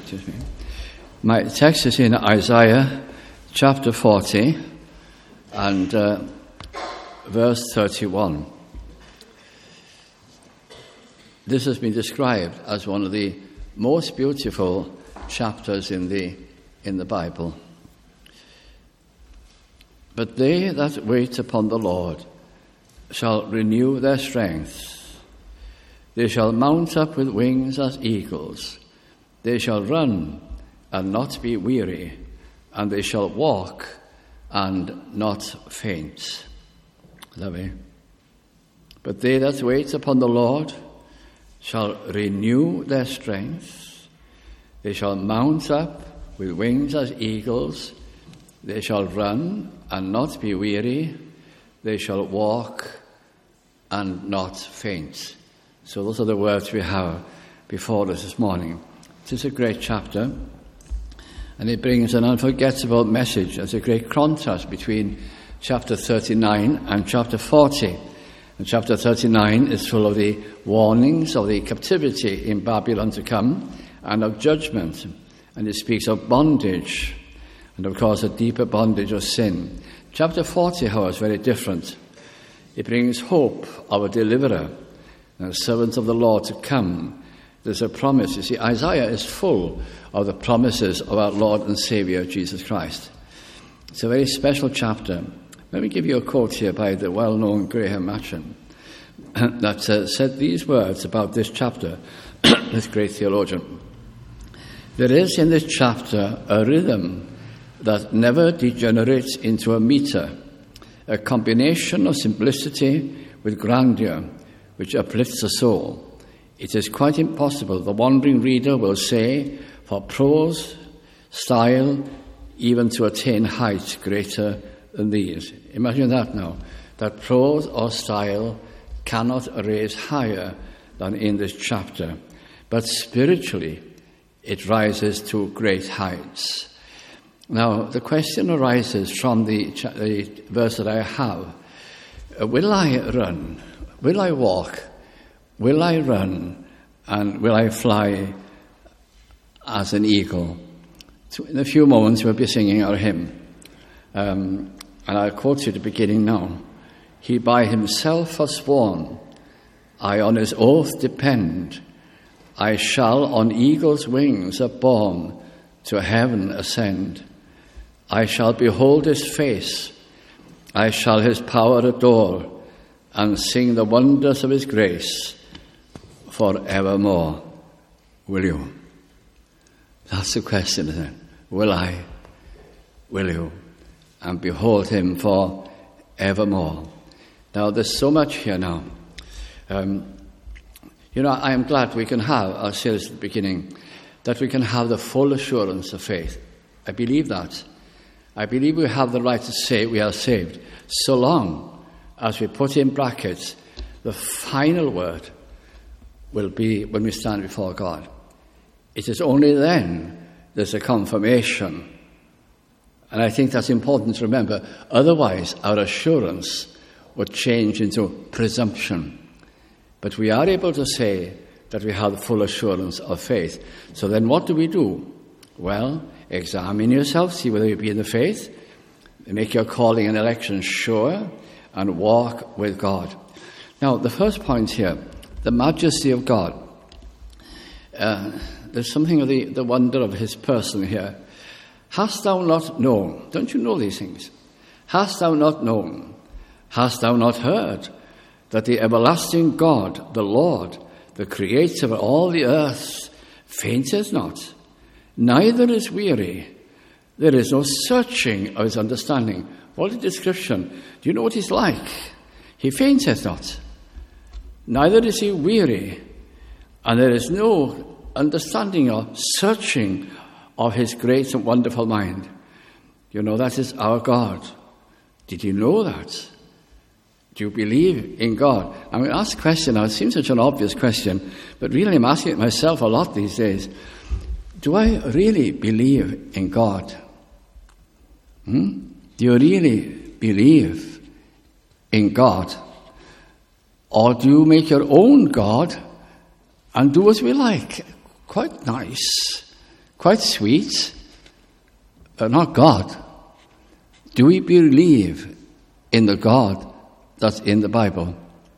Excuse me. My text is in Isaiah chapter 40 and verse 31. This has been described as one of the most beautiful chapters in the Bible. But they that wait upon the Lord shall renew their strength. They shall mount up with wings as eagles. They shall run and not be weary, and they shall walk and not faint. Lovely. But they that wait upon the Lord shall renew their strength. They shall mount up with wings as eagles. They shall run and not be weary. They shall walk and not faint. So those are the words we have before us this morning. It is a great chapter, and it brings an unforgettable message. There's a great contrast between chapter 39 and chapter 40. And chapter 39 is full of the warnings of the captivity in Babylon to come and of judgment. And it speaks of bondage and, of course, a deeper bondage of sin. Chapter 40, however, is very different. It brings hope of a deliverer and a servant of the Lord to come. There's a promise. You see, Isaiah is full of the promises of our Lord and Saviour, Jesus Christ. It's a very special chapter. Let me give you a quote here by the well-known Graham Machen that said these words about this chapter, this great theologian. There is in this chapter a rhythm that never degenerates into a meter, a combination of simplicity with grandeur, which uplifts the soul. It is quite impossible, the wandering reader will say, for prose, style, even to attain heights greater than these. Imagine that now, that prose or style cannot raise higher than in this chapter. But spiritually, it rises to great heights. Now, the question arises from the verse that I have. Will I run? Will I walk? Will I run? And will I fly as an eagle? So in a few moments, we'll be singing our hymn. And I'll quote you at the beginning now. He by himself has sworn, I on his oath depend. I shall on eagle's wings upborne to heaven ascend. I shall behold his face. I shall his power adore and sing the wonders of his grace forevermore. Will you? That's the question, isn't it? Will I? Will you? And behold him for evermore. Now, there's so much here now. I am glad we can have, I'll say this at the beginning, that we can have the full assurance of faith. I believe that. I believe we have the right to say we are saved, so long as we put in brackets, the final word will be when we stand before God. It is only then there's a confirmation. And I think that's important to remember. Otherwise, our assurance would change into presumption. But we are able to say that we have full assurance of faith. So then what do? Well, examine yourself, see whether you be in the faith, make your calling and election sure, and walk with God. Now, the first point here, the majesty of God. There's something of the wonder of his person here. Hast thou not known? Don't you know these things? Hast thou not known? Hast thou not heard that the everlasting God, the Lord, the creator of all the earth, fainteth not, neither is weary? There is no searching of his understanding. What a description. Do you know what he's like? He fainteth not, neither is he weary, and there is no understanding or searching of his great and wonderful mind. You know, that is our God. Did you know that? Do you believe in God? I'm going to ask a question now. It seems such an obvious question, but really I'm asking it myself a lot these days. Do I really believe in God? Do you really believe in God? Or do you make your own God and do as we like? Quite nice. quite sweet, but not God. Do we believe in the God that's in the Bible?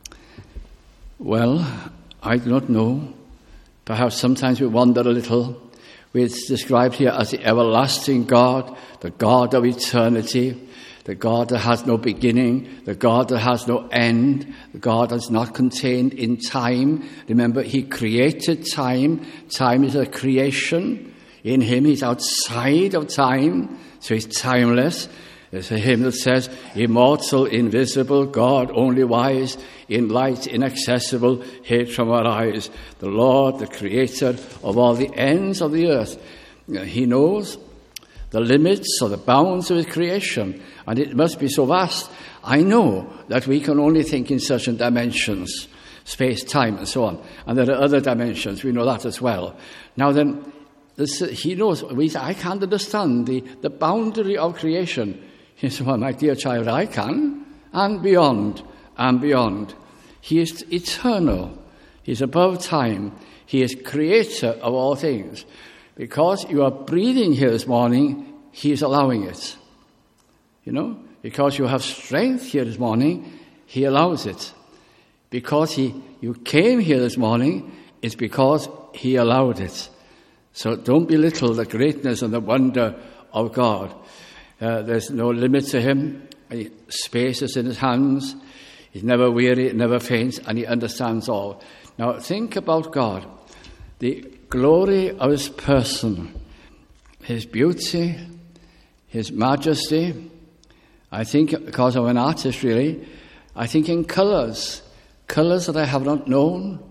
Well, I do not know. Perhaps sometimes we wonder a little. It's described here as the everlasting God, the God of eternity, the God that has no beginning, the God that has no end, the God that's not contained in time. Remember, he created time. Time is a creation. In him, he's outside of time, so he's timeless. There's a hymn that says, immortal, invisible, God only wise, in light inaccessible, hid from our eyes. The Lord, the creator of all the ends of the earth. He knows the limits or the bounds of his creation, and it must be so vast. I know that we can only think in certain dimensions, space, time, and so on. And there are other dimensions. We know that as well. Now then, he knows. I can't understand the boundary of creation. He said, well, my dear child, I can, and beyond, and beyond. He is eternal. He's above time. He is creator of all things. Because you are breathing here this morning, he is allowing it. You know, because you have strength here this morning, he allows it. Because you came here this morning, it's because he allowed it. So don't belittle the greatness and the wonder of God. There's no limit to him. Space is in his hands. He's never weary, never faints, and he understands all. Now think about God. The glory of his person, his beauty, his majesty. I think, because I'm an artist really, I think in colours that I have not known,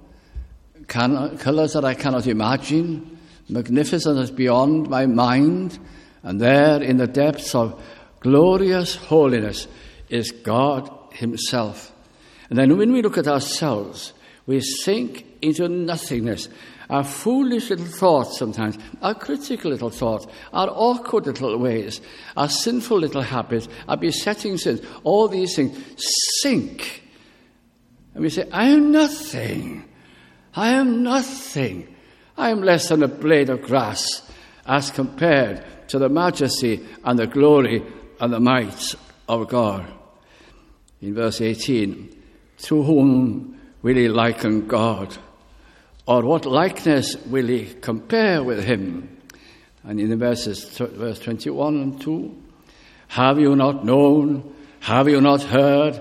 colours that I cannot imagine, magnificent as beyond my mind. And there in the depths of glorious holiness is God himself. And then when we look at ourselves, we sink into nothingness. Our foolish little thoughts sometimes, our critical little thoughts, our awkward little ways, our sinful little habits, our besetting sins, all these things sink. And we say, I am nothing. I am nothing. I am less than a blade of grass as compared to the majesty and the glory and the might of God. In verse 18, to whom will he liken God? Or what likeness will he compare with him? And in the verse 21 and 2, have you not known, have you not heard,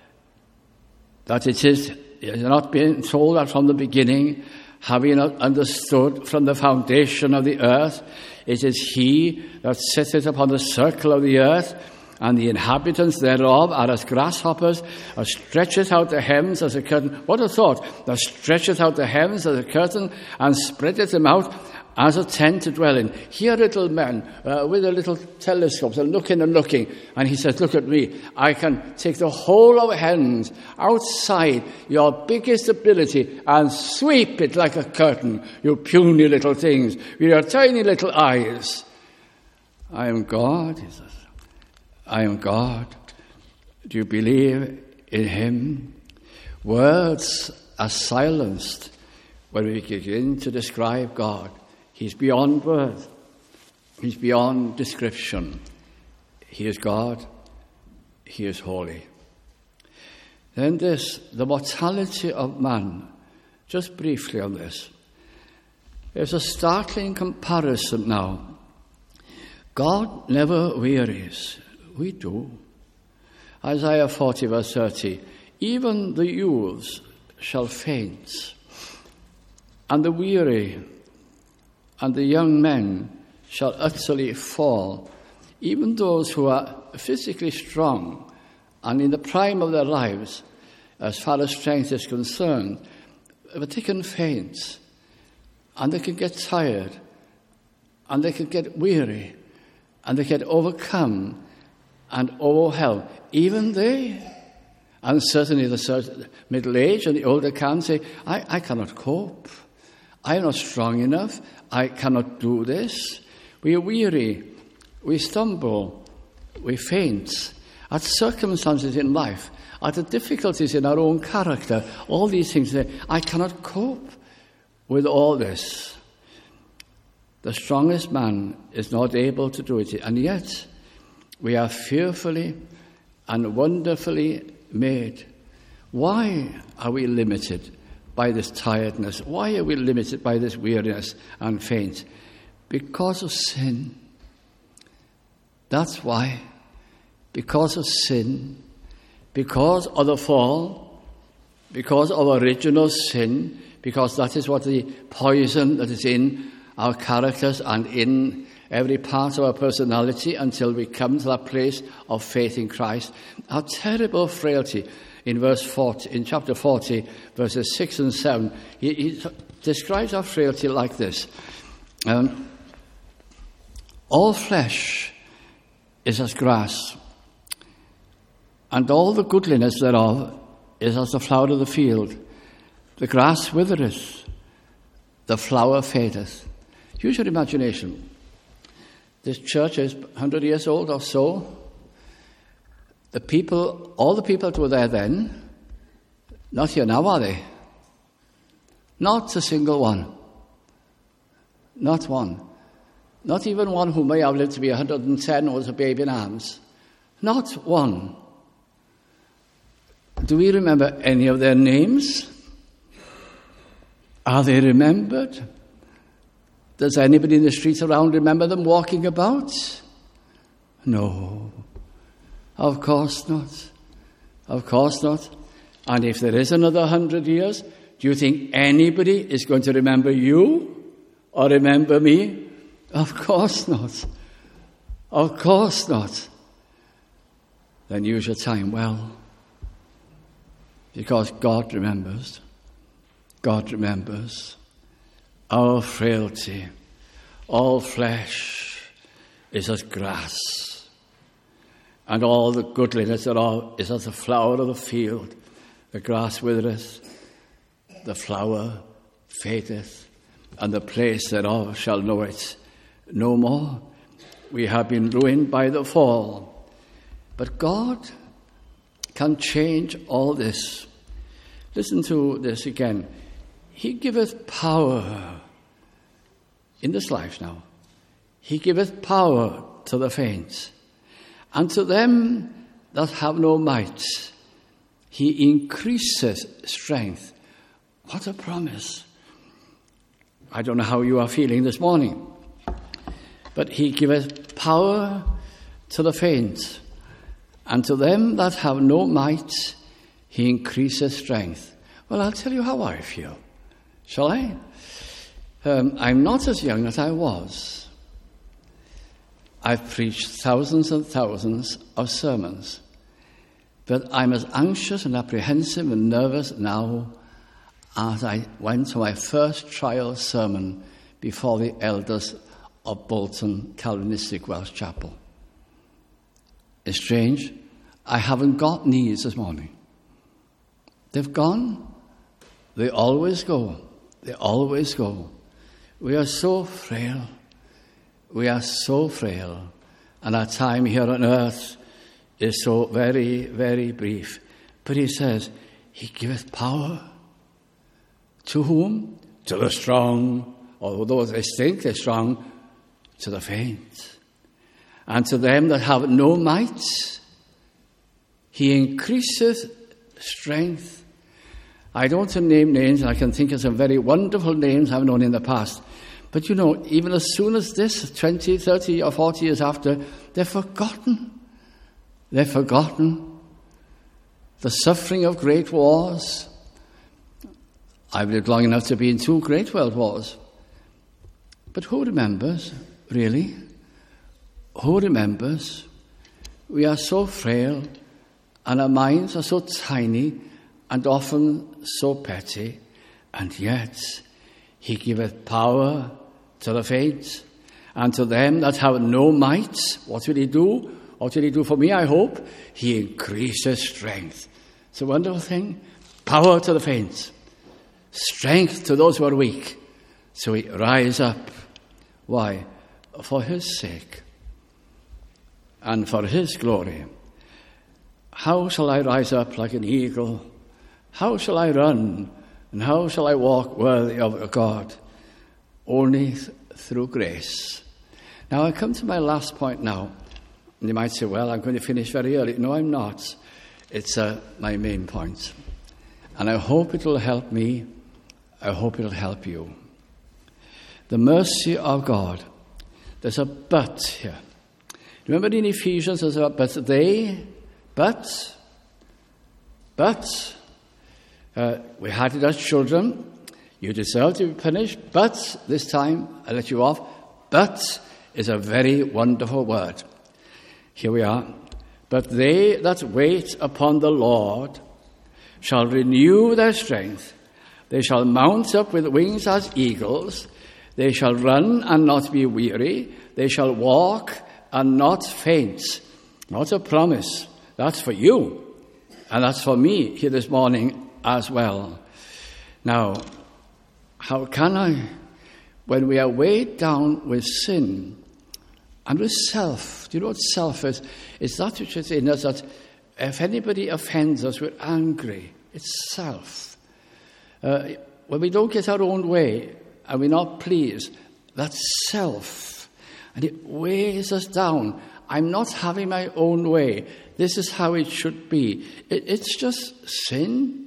that it is not been told that from the beginning, have you not understood from the foundation of the earth? It is he that sitteth upon the circle of the earth, and the inhabitants thereof are as grasshoppers, that stretcheth out the heavens as a curtain. What a thought! That stretcheth out the heavens as a curtain, and spreadeth them out as a tent to dwell in. Here little men with their little telescopes and looking, and he says, look at me, I can take the whole of heavens outside your biggest ability and sweep it like a curtain, you puny little things, with your tiny little eyes. I am God, he says. I am God. Do you believe in him? Words are silenced when we begin to describe God. He's beyond words. He's beyond description. He is God. He is holy. Then the mortality of man. Just briefly on this. There's a startling comparison now. God never wearies. We do. Isaiah 40 verse 30. Even the youths shall faint, and the weary and the young men shall utterly fall. Even those who are physically strong and in the prime of their lives, as far as strength is concerned, but they can faint, and they can get tired, and they can get weary, and they get overcome and overwhelmed. Even they, and certainly the middle-aged and the older can say, I cannot cope. I am not strong enough. I cannot do this. We are weary. We stumble. We faint at circumstances in life, at the difficulties in our own character. All these things, I cannot cope with all this. The strongest man is not able to do it. And yet, we are fearfully and wonderfully made. Why are we limited by this tiredness? Why are we limited by this weariness and faint? Because of sin. That's why. Because of sin. Because of the fall. Because of original sin. Because that is what the poison that is in our characters and in every part of our personality until we come to that place of faith in Christ. Our terrible frailty. In chapter 40, verses 6 and 7, he describes our frailty like this. All flesh is as grass, and all the goodliness thereof is as the flower of the field. The grass withereth, the flower fadeth. Use your imagination. This church is 100 years old or so. All the people that were there then, not here now, are they? Not a single one. Not one. Not even one who may have lived to be 110 or was a baby in arms. Not one. Do we remember any of their names? Are they remembered? Does anybody in the streets around remember them walking about? No. Of course not. Of course not. And if there is another 100 years, do you think anybody is going to remember you or remember me? Of course not. Of course not. Then use your time well. Because God remembers. God remembers our frailty. All flesh is as grass. And all the goodliness thereof is as the flower of the field. The grass withereth, the flower fadeth, and the place thereof shall know it no more. We have been ruined by the fall. But God can change all this. Listen to this again. He giveth power in this life now. He giveth power to the faint. And to them that have no might, he increaseth strength. What a promise. I don't know how you are feeling this morning, but he giveth power to the faint. And to them that have no might, he increaseth strength. Well, I'll tell you how I feel. Shall I? I'm not as young as I was. I've preached thousands and thousands of sermons, but I'm as anxious and apprehensive and nervous now as I went to my first trial sermon before the elders of Bolton Calvinistic Welsh Chapel. It's strange. I haven't got knees this morning. They've gone. They always go. They always go. We are so frail. We are so frail. And our time here on earth is so very, very brief. But he says, he giveth power. To whom? To the strong, or those they think they're strong, to the faint. And to them that have no might, he increaseth strength. I don't want to name names, and I can think of some very wonderful names I've known in the past. But you know, even as soon as this, 20, 30 or 40 years after, they're forgotten. They're forgotten. The suffering of great wars. I've lived long enough to be in 2 great world wars. But who remembers, really? Who remembers? We are so frail, and our minds are so tiny, and often so petty, and yet he giveth power to the faint, and to them that have no might. What will he do? What will he do for me, I hope? He increases strength. It's a wonderful thing. Power to the faint. Strength to those who are weak. So we rise up. Why? For his sake. And for his glory. How shall I rise up like an eagle? How shall I run? And how shall I walk worthy of God? Only through grace. Now, I come to my last point now. And you might say, well, I'm going to finish very early. No, I'm not. It's my main point. And I hope it will help me. I hope it will help you. The mercy of God. There's a but here. Remember in Ephesians, there's a but we had it as children. You deserve to be punished, but this time I let you off. But is a very wonderful word. Here we are. But they that wait upon the Lord shall renew their strength. They shall mount up with wings as eagles. They shall run and not be weary. They shall walk and not faint. Not a promise. That's for you. And that's for me here this morning as well. Now, how can I, when we are weighed down with sin and with self, do you know what self is? It's that which is in us that if anybody offends us, we're angry. It's self. When we don't get our own way and we're not pleased, that's self. And it weighs us down. I'm not having my own way. This is how it should be. It's just sin.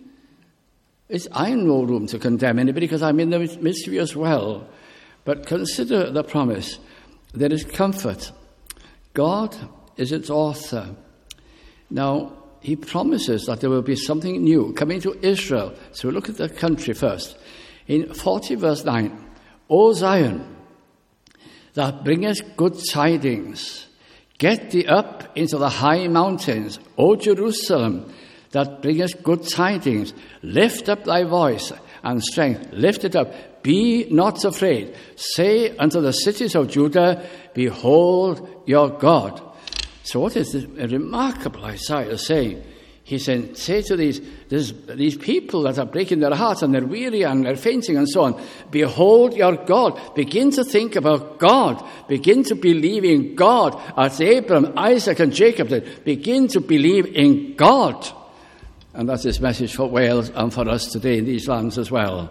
I have no room to condemn anybody because I'm in the midst of you as well. But consider the promise. There is comfort. God is its author. Now, he promises that there will be something new coming to Israel. So we look at the country first. In 40 verse 9, O Zion, that bringeth good tidings, get thee up into the high mountains. O Jerusalem, that bringeth good tidings, lift up thy voice and strength, lift it up. Be not afraid. Say unto the cities of Judah, behold your God. So what is this remarkable Isaiah saying? He said, say to these people that are breaking their hearts and they're weary and they're fainting and so on, behold your God. Begin to think about God. Begin to believe in God. As Abraham, Isaac and Jacob did. Begin to believe in God. And that's his message for Wales and for us today in these lands as well.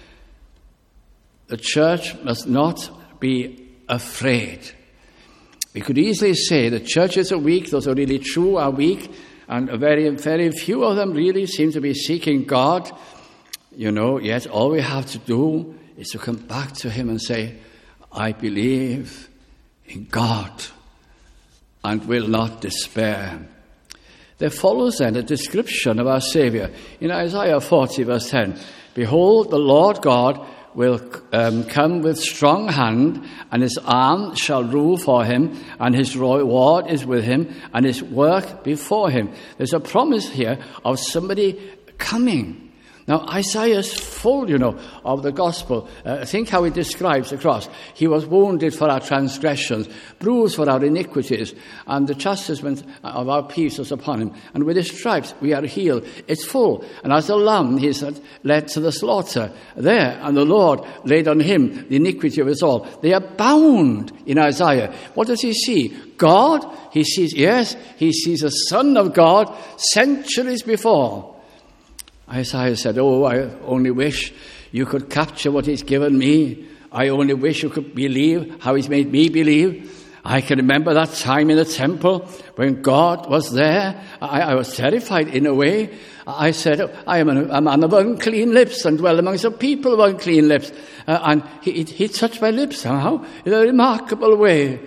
The church must not be afraid. We could easily say the churches are weak, those who are really true are weak, and very, very few of them really seem to be seeking God. Yet all we have to do is to come back to him and say, I believe in God and will not despair. There follows then a description of our Saviour. In Isaiah 40 verse 10, behold, the Lord God will come with strong hand, and his arm shall rule for him, and his reward is with him, and his work before him. There's a promise here of somebody coming. Now, Isaiah's full, of the gospel. Think how he describes the cross. He was wounded for our transgressions, bruised for our iniquities, and the chastisement of our peace was upon him. And with his stripes we are healed. It's full. And as the lamb he is led to the slaughter there, and the Lord laid on him the iniquity of us all. They are bound in Isaiah. What does he see? God? He sees the Son of God centuries before. Isaiah said, I only wish you could capture what he's given me. I only wish you could believe how he's made me believe. I can remember that time in the temple when God was there. I was terrified in a way. I said, I am a man of unclean lips and dwell amongst a people of unclean lips. And he touched my lips somehow in a remarkable way.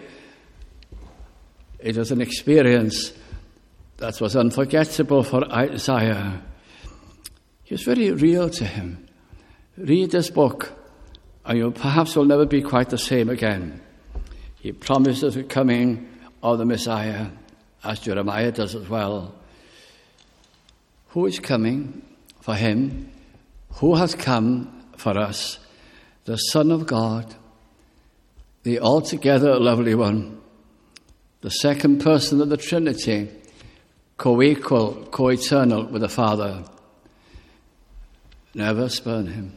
It was an experience that was unforgettable for Isaiah. It was very real to him. Read this book, and you perhaps will never be quite the same again. He promises the coming of the Messiah, as Jeremiah does as well. Who is coming for him? Who has come for us? The Son of God, the altogether lovely one, the second person of the Trinity, co-equal, co-eternal with the Father. Never spurn him.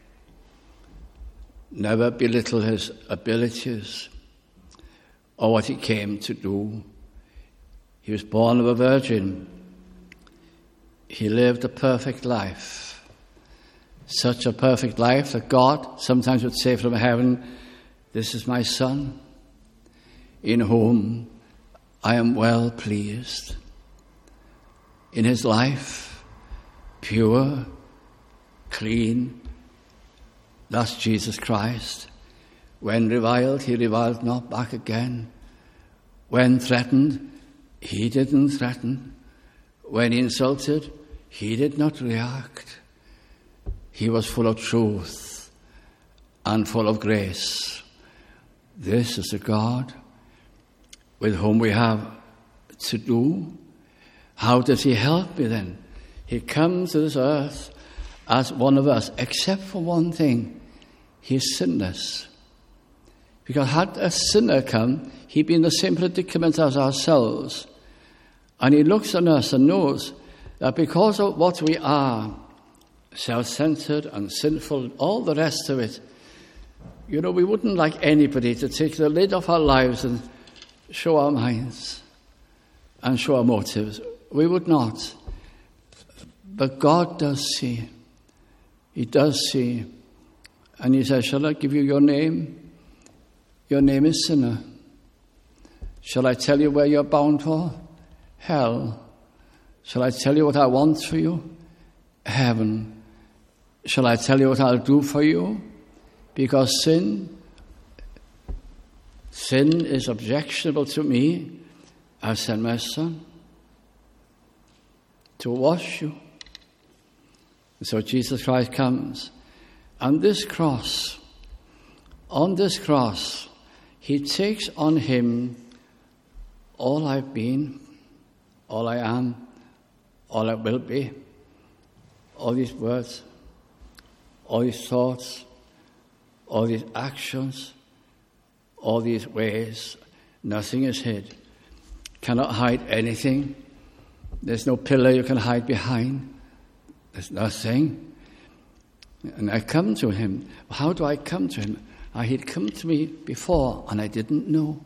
Never belittle his abilities or what he came to do. He was born of a virgin. He lived a perfect life. Such a perfect life that God sometimes would say from heaven, This is my Son, in whom I am well pleased. In his life, pure, clean, thus Jesus Christ. When reviled, he reviled not back again. When threatened, he didn't threaten. When insulted, he did not react. He was full of truth and full of grace. This is the God with whom we have to do. How does he help me then? He comes to this earth as one of us, except for one thing. He is sinless. Because had a sinner come, he'd be in the same predicament as ourselves. And he looks on us and knows that because of what we are, self-centered and sinful, all the rest of it, we wouldn't like anybody to take the lid off our lives and show our minds and show our motives. We would not. But God does see. He does see. And he says, shall I give you your name? Your name is sinner. Shall I tell you where you're bound for? Hell. Shall I tell you what I want for you? Heaven. Shall I tell you what I'll do for you? Because sin is objectionable to me. I've sent my Son to wash you. And so Jesus Christ comes. On this cross, he takes on him all I've been, all I am, all I will be, all these words, all these thoughts, all these actions, all these ways. Nothing is hid. Cannot hide anything. There's no pillar you can hide behind. There's nothing. And I come to him. How do I come to him? He'd come to me before and I didn't know.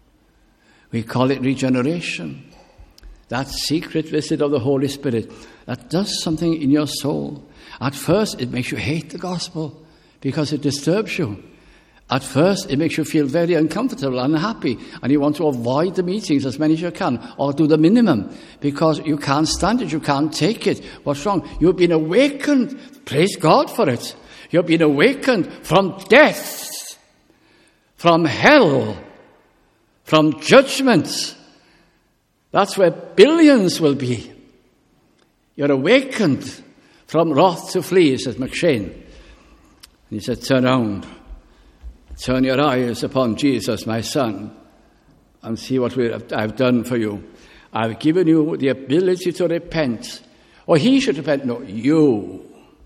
We call it regeneration. That secret visit of the Holy Spirit that does something in your soul. At first, it makes you hate the gospel because it disturbs you. At first, it makes you feel very uncomfortable and unhappy, and you want to avoid the meetings as many as you can, or do the minimum, because you can't stand it, you can't take it. What's wrong? You've been awakened. Praise God for it. You've been awakened from death, from hell, from judgment. That's where billions will be. You're awakened from wrath to flee, says McShane. And he said, turn around. Turn your eyes upon Jesus, my Son, and see what I've done for you. I've given you the ability to repent. Or he should repent. No, you.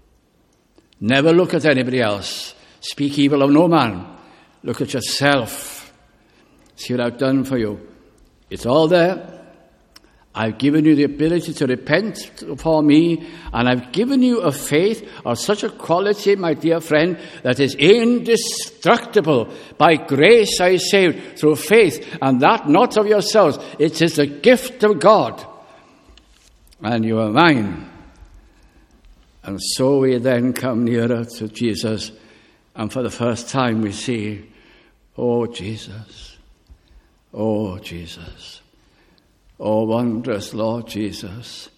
Never look at anybody else. Speak evil of no man. Look at yourself. See what I've done for you. It's all there. I've given you the ability to repent for me, and I've given you a faith of such a quality, my dear friend, that is indestructible. By grace I saved through faith, and that not of yourselves. It is the gift of God, and you are mine. And so we then come nearer to Jesus, and for the first time we see, oh Jesus, oh Jesus. Oh, wondrous Lord Jesus.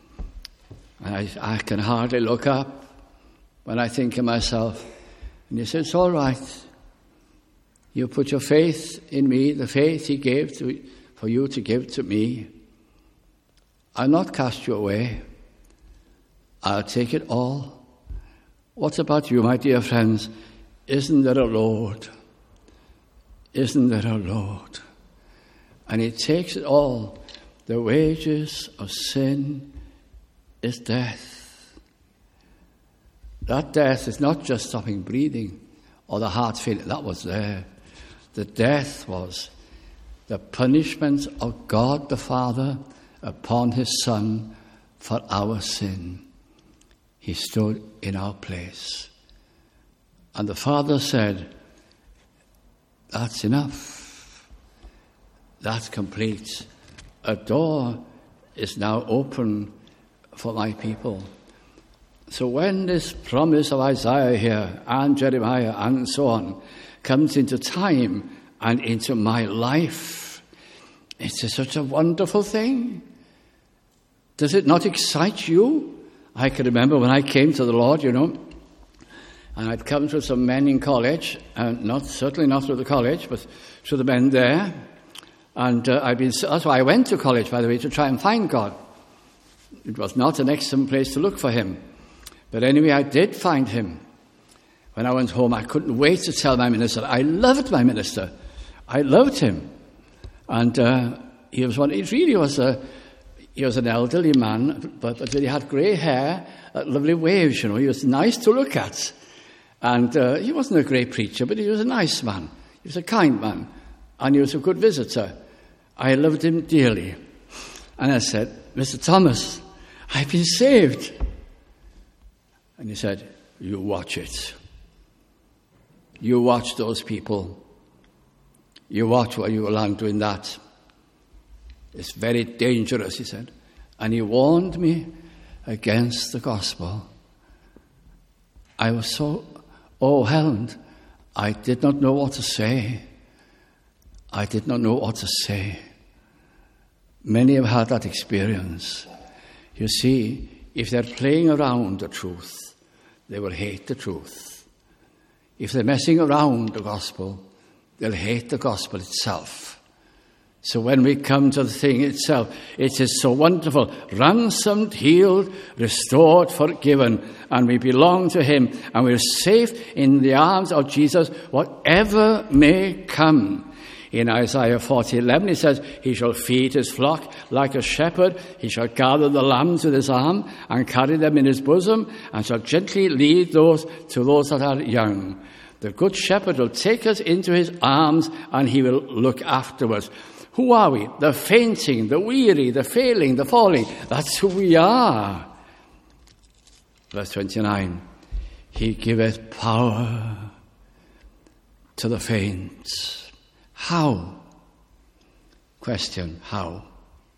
I can hardly look up when I think of myself. And he said, it's all right. You put your faith in me, the faith he gave for you to give to me. I'll not cast you away. I'll take it all. What about you, my dear friends? Isn't there a Lord? Isn't there a Lord? And he takes it all. The wages of sin is death. That death is not just stopping breathing or the heart failing. That was there. The death was the punishment of God the Father upon his Son for our sin. He stood in our place. And the Father said, that's enough. That's complete. A door is now open for my people. So when this promise of Isaiah here and Jeremiah and so on comes into time and into my life, it's such a wonderful thing. Does it not excite you? I can remember when I came to the Lord, and I'd come to some men in college, and certainly not through the college, but through the men there. And that's why I went to college, by the way, to try and find God. It was not an excellent place to look for him. But anyway, I did find him. When I went home, I couldn't wait to tell my minister. I loved my minister. I loved him. And he was an elderly man, but he had grey hair, lovely waves, He was nice to look at. And he wasn't a great preacher, but he was a nice man. He was a kind man. And he was a good visitor. I loved him dearly. And I said, Mr. Thomas, I've been saved. And he said, you watch it. You watch those people. You watch where you will land doing that. It's very dangerous, he said. And he warned me against the gospel. I was so overwhelmed. I did not know what to say. I did not know what to say. Many have had that experience. You see, if they're playing around the truth, they will hate the truth. If they're messing around the gospel, they'll hate the gospel itself. So when we come to the thing itself, it is so wonderful. Ransomed, healed, restored, forgiven, and we belong to him, and we're safe in the arms of Jesus, whatever may come. In Isaiah 40:11, he says, he shall feed his flock like a shepherd. He shall gather the lambs with his arm and carry them in his bosom, and shall gently lead those that are young. The good shepherd will take us into his arms, and he will look after us. Who are we? The fainting, the weary, the failing, the falling. That's who we are. Verse 29, he giveth power to the faint. How? Question, how?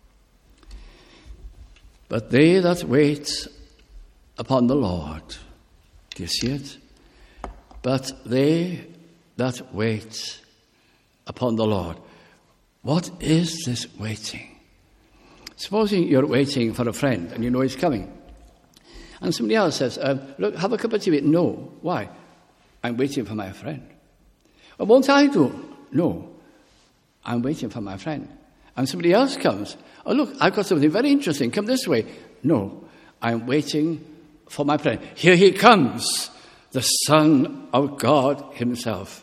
But they that wait upon the Lord, do you see it? But they that wait upon the Lord. What is this waiting? Supposing you're waiting for a friend and you know he's coming. And somebody else says, look, have a cup of tea. No. Why? I'm waiting for my friend. Well, won't I do? No. I'm waiting for my friend. And somebody else comes. Oh, look, I've got something very interesting. Come this way. No. I'm waiting for my friend. Here he comes, the Son of God himself.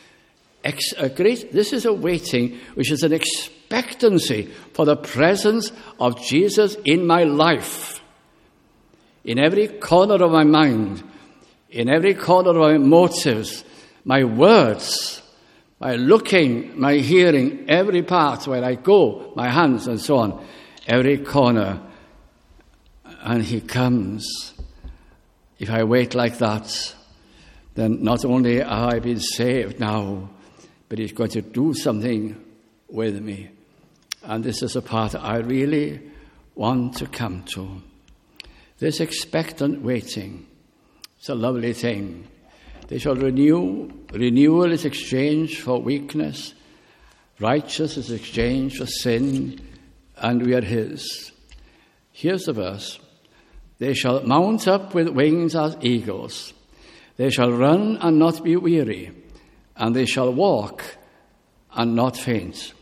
This is a waiting, which is an expectancy for the presence of Jesus in my life. In every corner of my mind, in every corner of my motives, my words, my looking, my hearing, every part where I go, my hands and so on, every corner. And he comes. If I wait like that, then not only have I been saved now, but he's going to do something with me. And this is a part I really want to come to. This expectant waiting, it's a lovely thing. They shall renew. Renewal is exchanged for weakness. Righteousness is exchanged for sin, and we are his. Here's the verse. They shall mount up with wings as eagles. They shall run and not be weary, and they shall walk and not faint.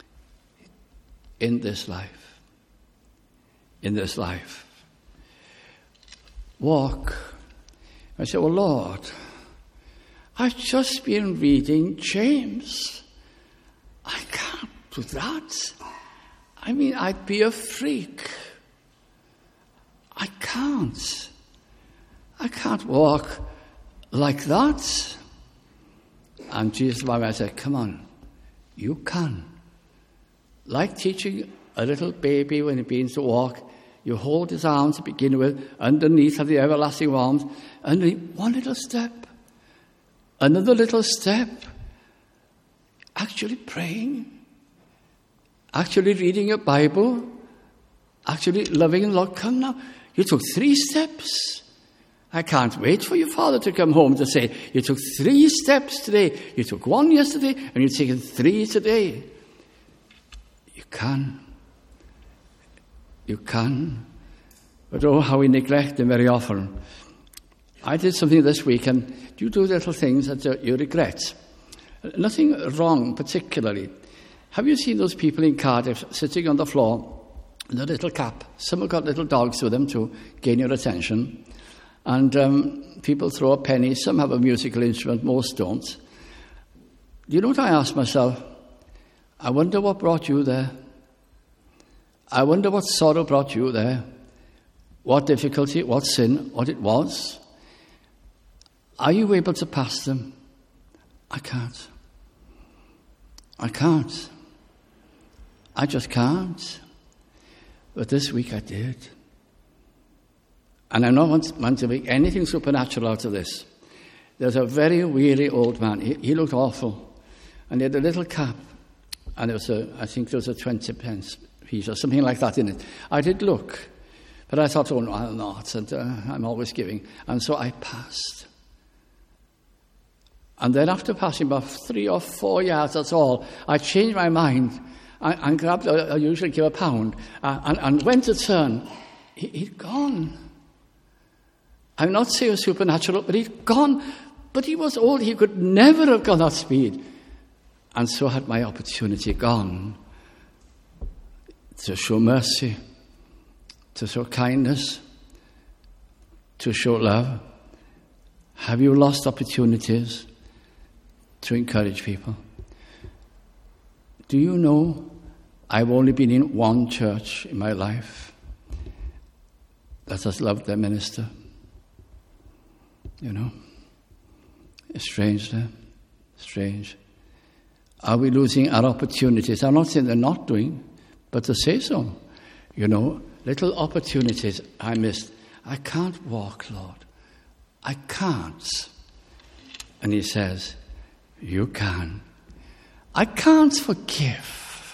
In this life. In this life. Walk. I say, well, Lord, I've just been reading James. I can't do that. I mean, I'd be a freak. I can't. I can't walk like that. And Jesus, I said, come on, you can. Like teaching a little baby when he begins to walk, you hold his arms to begin with, underneath are the everlasting arms, and one little step, another little step, actually praying, actually reading your Bible, actually loving the Lord. Come now, you took 3 steps. I can't wait for your father to come home to say, you took 3 steps today, you took 1 yesterday, and you've taken 3 today. You can. You can. But oh, how we neglect them very often. I did something this week, and you do little things that you regret. Nothing wrong particularly. Have you seen those people in Cardiff sitting on the floor with a little cap? Some have got little dogs with them to gain your attention. And people throw a penny. Some have a musical instrument, most don't. Do you know what I asked myself? I wonder what brought you there. I wonder what sorrow brought you there. What difficulty, what sin, what it was. Are you able to pass them? I can't. I can't. I just can't. But this week I did. And I don't want to make anything supernatural out of this. There's a very weary old man. He looked awful. And he had a little cap. And I think there was a 20 pence piece or something like that in it. I did look. But I thought, oh, no, I'll not. And I'm always giving. And so I passed. And then after passing about 3 or 4 yards, that's all, I changed my mind and grabbed, I usually give £1, and went to turn. He'd gone. I'm not saying supernatural, but he'd gone. But he was old. He could never have gone that speed. And so had my opportunity gone to show mercy, to show kindness, to show love. Have you lost opportunities to encourage people? Do you know I've only been in one church in my life that has loved their minister? You know? It's strange, there. Strange. Are we losing our opportunities? I'm not saying they're not doing, but to say so. You know, little opportunities I missed. I can't walk, Lord. I can't. And he says, you can. I can't forgive.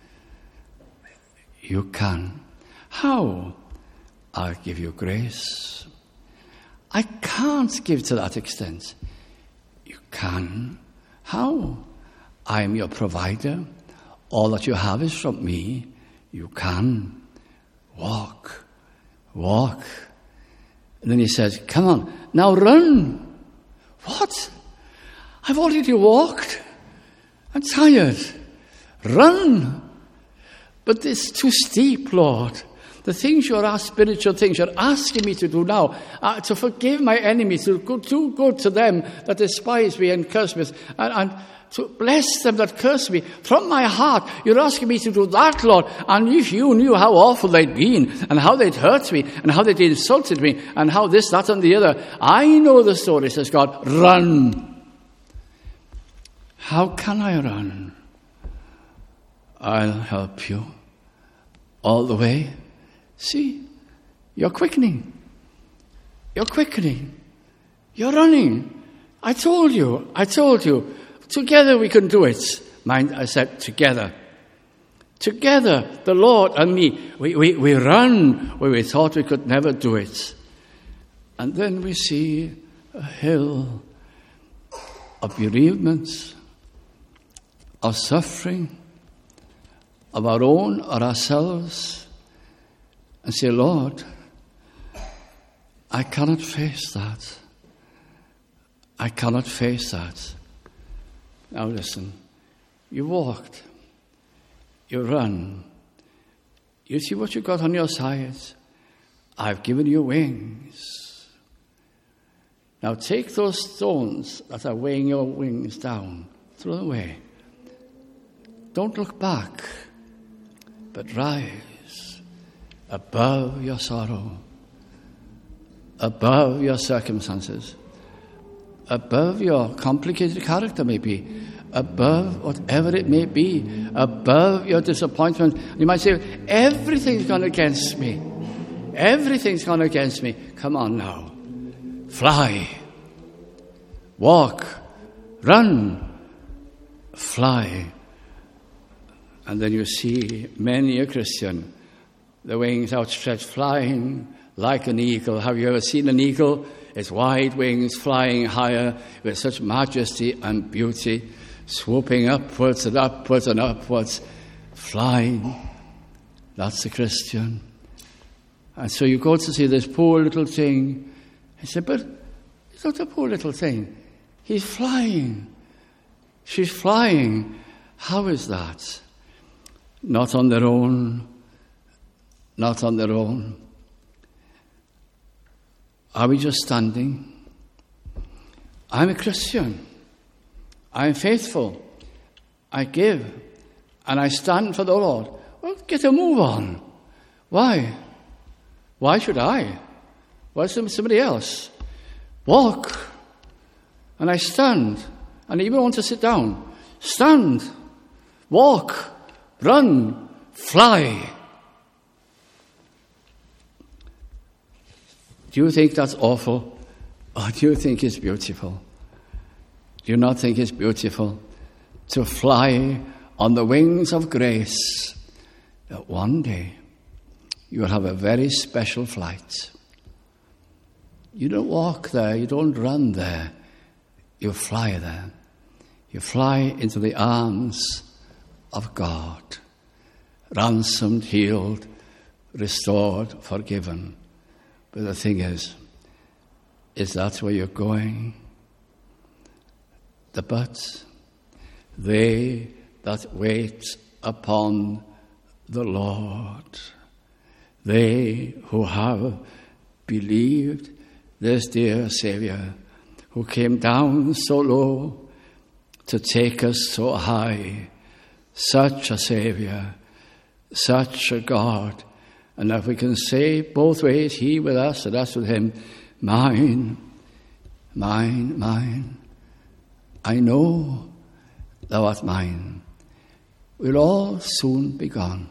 You can. How? I'll give you grace. I can't give to that extent. You can. How? I am your provider. All that you have is from me. You can. Walk. Walk. And then he says, come on, now run. What? I've already walked. I'm tired. Run. But it's too steep, Lord. The things spiritual things you're asking me to do now, to forgive my enemies, to do good to them that despise me and curse me, and to bless them that curse me. From my heart, you're asking me to do that, Lord. And if you knew how awful they'd been, and how they'd hurt me, and how they'd insulted me, and how this, that, and the other. I know the story, says God. Run. How can I run? I'll help you all the way. See, you're quickening. You're quickening. You're running. I told you. Together we can do it. Mind, I said together. Together, the Lord and me, we run where we thought we could never do it. And then we see a hill of bereavement, of suffering, of our own or ourselves, and say, Lord, I cannot face that. I cannot face that. Now listen, you walked, you run, you see what you got on your side. I've given you wings. Now take those stones that are weighing your wings down, throw them away. Don't look back, but rise above your sorrow, above your circumstances, above your complicated character maybe, above whatever it may be, above your disappointment. You might say, everything's gone against me. Everything's gone against me. Come on now. Fly. Walk. Run. Fly. And then you see many a Christian, the wings outstretched, flying like an eagle. Have you ever seen an eagle? Its wide wings flying higher with such majesty and beauty, swooping upwards and upwards and upwards, flying. That's the Christian. And so you go to see this poor little thing. I said, but it's not a poor little thing. He's flying. She's flying. How is that? Not on their own. Not on their own. Are we just standing? I'm a Christian. I'm faithful. I give. And I stand for the Lord. Well, get a move on. Why? Why should I? Why somebody else? Walk. And I stand. And I even want to sit down. Stand. Walk. Run. Fly. Do you think that's awful? Or do you think it's beautiful? Do you not think it's beautiful to fly on the wings of grace, that one day you will have a very special flight? You don't walk there, you don't run there, you fly there. You fly into the arms of God, ransomed, healed, restored, forgiven. But the thing is that where you're going? The but, they that wait upon the Lord, they who have believed this dear Saviour, who came down so low to take us so high, such a Saviour, such a God. And if we can say both ways, he with us and us with him, mine, mine, mine, I know thou art mine, we'll all soon be gone.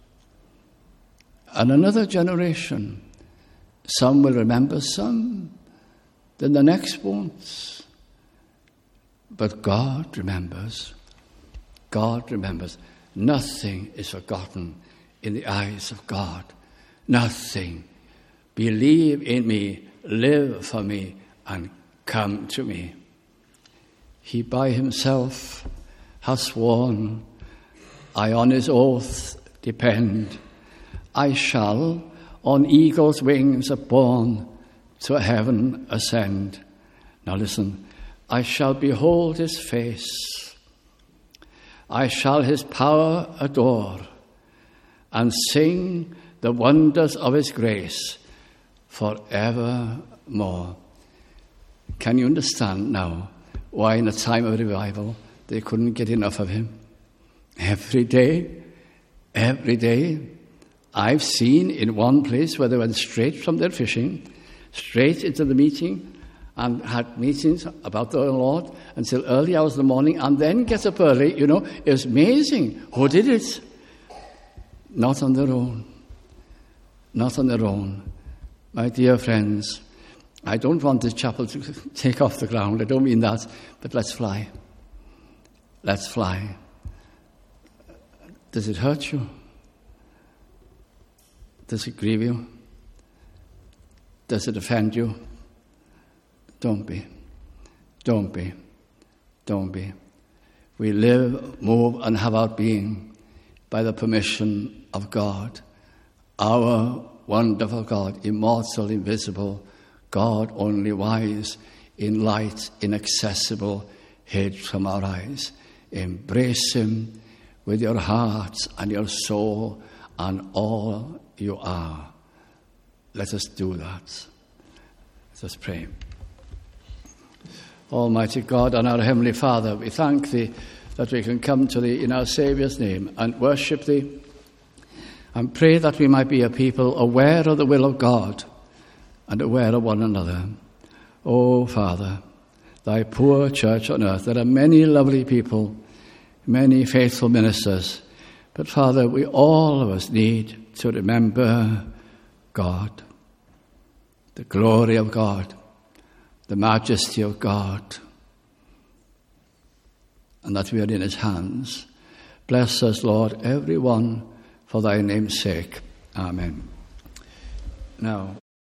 And another generation, some will remember some, then the next won't. But God remembers. God remembers. Nothing is forgotten in the eyes of God. Nothing. Believe in me, live for me, and come to me. He by himself has sworn, I on his oath depend. I shall on eagle's wings upborne to heaven ascend. Now listen, I shall behold his face. I shall his power adore and sing the wonders of his grace forevermore. Can you understand now why in a time of revival they couldn't get enough of him? Every day, I've seen in one place where they went straight from their fishing, straight into the meeting, and had meetings about the Lord until early hours of the morning, and then get up early. It was amazing. Who did it? Not on their own. Not on their own. My dear friends, I don't want this chapel to take off the ground. I don't mean that. But let's fly. Let's fly. Does it hurt you? Does it grieve you? Does it offend you? Don't be. Don't be. Don't be. We live, move, and have our being by the permission of God, our wonderful God, immortal, invisible, God only wise, in light, inaccessible, hid from our eyes. Embrace him with your heart and your soul and all you are. Let us do that. Let us pray. Almighty God and our Heavenly Father, we thank Thee that we can come to Thee in our Saviour's name and worship Thee, and pray that we might be a people aware of the will of God and aware of one another. Oh, Father, Thy poor church on earth, there are many lovely people, many faithful ministers, but Father, we all of us need to remember God, the glory of God, the majesty of God, and that we are in his hands. Bless us, Lord, everyone, for thy name's sake. Amen. Now,